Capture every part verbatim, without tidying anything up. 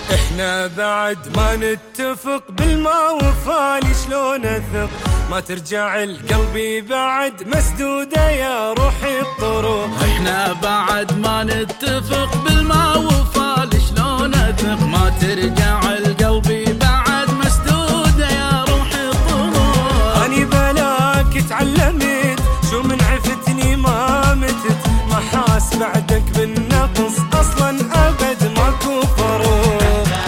احنا بعد ما نتفق بالما وفالي شلون اثق؟ ما ترجع لقلبي بعد مسدودة يا روحي الطرق. احنا بعد ما نتفق بالما وفالي شلون اثق؟ ما ترجع لقلبي بعد مسدودة يا روحي الطرق. اني بلاك تعلمت شو من عفتني ما متت، ما حاس بعدك بالنقص اصلا ابد ماكو فروق.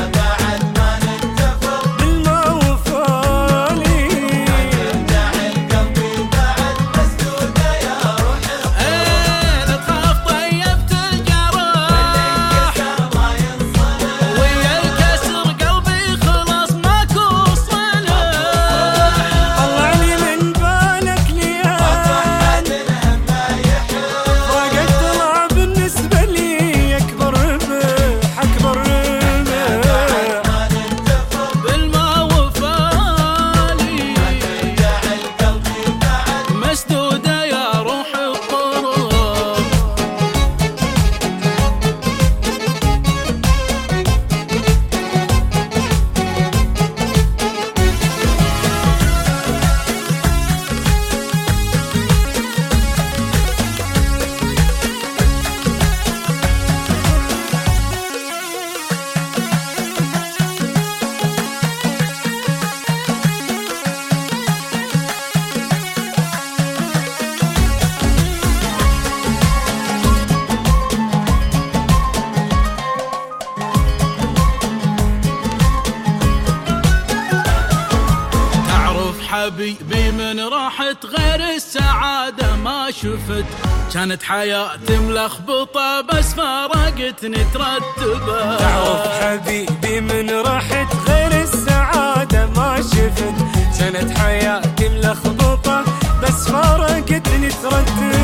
حبيبي من راحت غير السعادة ما شفت، كانت حياتي ملخبطة بس فارقتني ترتبة. تعرف حبيبي من راحت غير السعادة ما شفت، كانت حياتي ملخبطة بس فارقتني ترتبة.